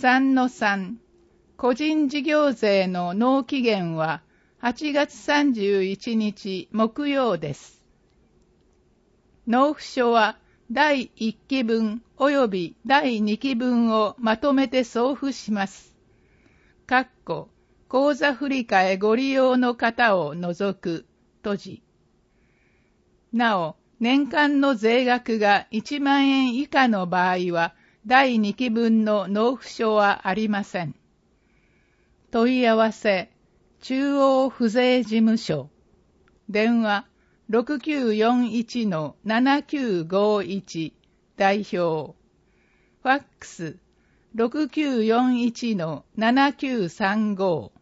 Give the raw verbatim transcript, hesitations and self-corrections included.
さんのさん 個人事業税の納期限ははちがつさんじゅういちにち木曜です。納付書はだいいっきぶん及びだいにきぶんをまとめて送付します。括弧口座振替ご利用の方を除く閉じ。なお、年間の税額がいちまんえん以下の場合は、だいにきぶんの納付書はありません。問い合わせ、中央府税事務所。電話、ろくきゅうよんいちのななきゅうごいち、代表。ファックス、ろくきゅうよんいちのななきゅうさんご。